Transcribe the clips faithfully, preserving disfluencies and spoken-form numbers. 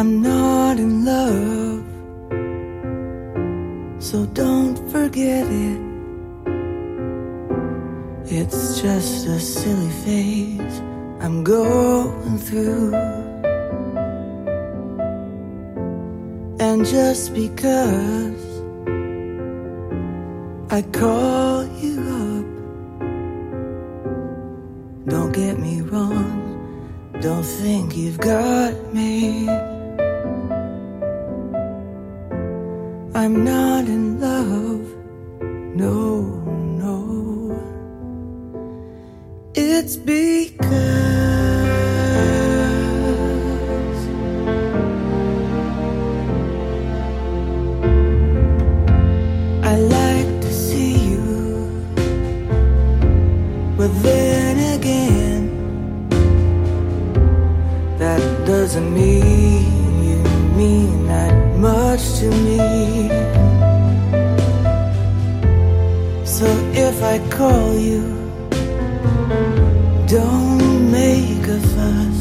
I'm not in love, so don't forget it. It's just a silly phase I'm going through. And just because I call you up, don't get me wrong, don't think you've got me. I'm not in love, no, no. It's because I like to see you, but then again, that doesn't mean you mean that much to me. So if I call you, don't make a fuss.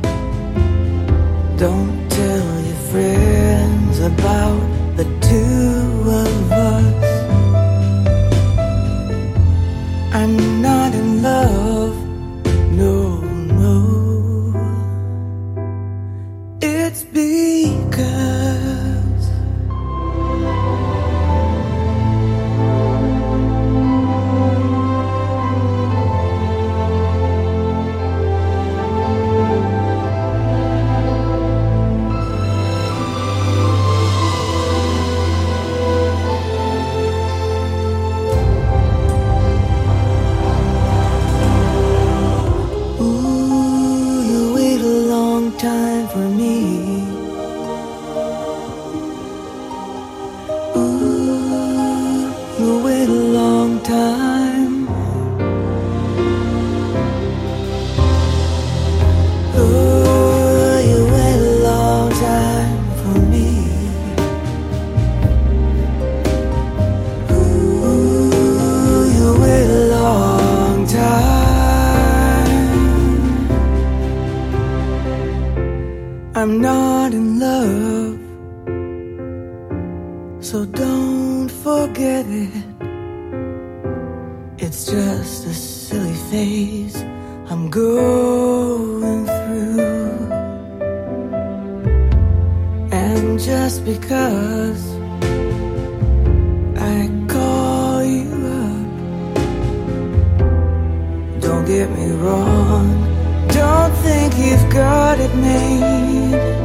Don't tell your friends about the two of us. I'm not in love, no, no. It's because time for me. Ooh, you wait a long time. Ooh, you wait a long time for me. Ooh, you wait a long time. I'm not in love, so don't forget it. It's just a silly phase I'm going through. And just because I call you up, don't get me wrong, don't think you've got it made.